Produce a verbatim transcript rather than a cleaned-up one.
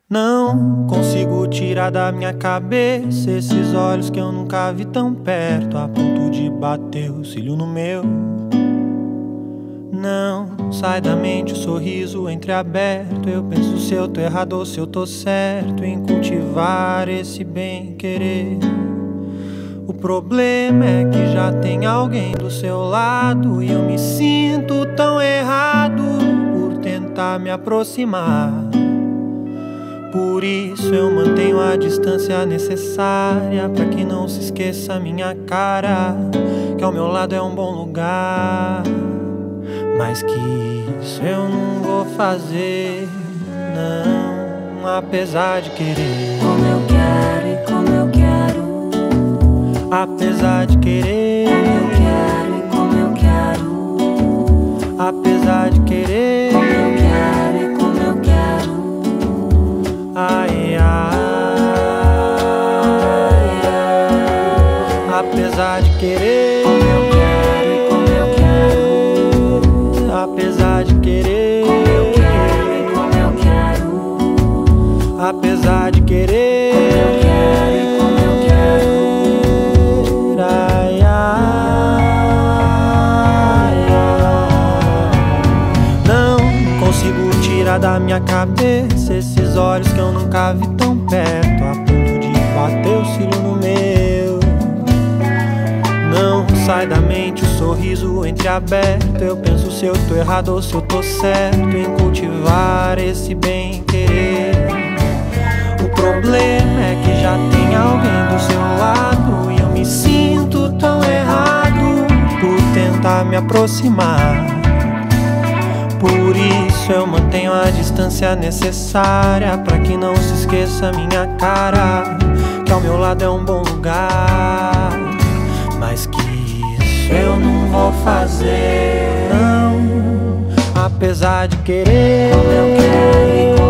Não consigo tirar da minha cabeça esses olhos que eu nunca vi tão perto, a ponto de bater o cílio no meu. Não sai da mente o sorriso entreaberto. Eu penso se eu tô errado ou se eu tô certo em cultivar esse bem-querer. O problema é que já tem alguém do seu lado e eu me sinto tão errado por tentar me aproximar. Por isso eu mantenho a distância necessária pra que não se esqueça minha cara, que ao meu lado é um bom lugar. Mas que isso eu não vou fazer, não, apesar de querer. Como eu quero e como eu quero, apesar de querer. como eu quero e como eu quero, apesar de querer. como eu quero e como eu quero. Ai, ai, apesar de querer. Como eu quero e como eu quero, Apesar de querer. como eu quero e como eu quero, Apesar de querer. como eu quero e como eu quero. Ai, ai, ai. Não consigo tirar da minha cabeça esses olhos que eu nunca vi tão perto, a ponto de bater o cílio no meu. Não sai da mente o sorriso entreaberto. Eu penso se eu tô errado ou se eu tô certo em cultivar esse bem-querer. O problema é que já tem alguém do seu lado e eu me sinto tão errado por tentar me aproximar. Por isso eu mantenho a distância necessária pra que não se esqueça minha cara, que ao meu lado é um bom lugar. Mas que isso eu não vou fazer, não, apesar de querer. Como eu quero e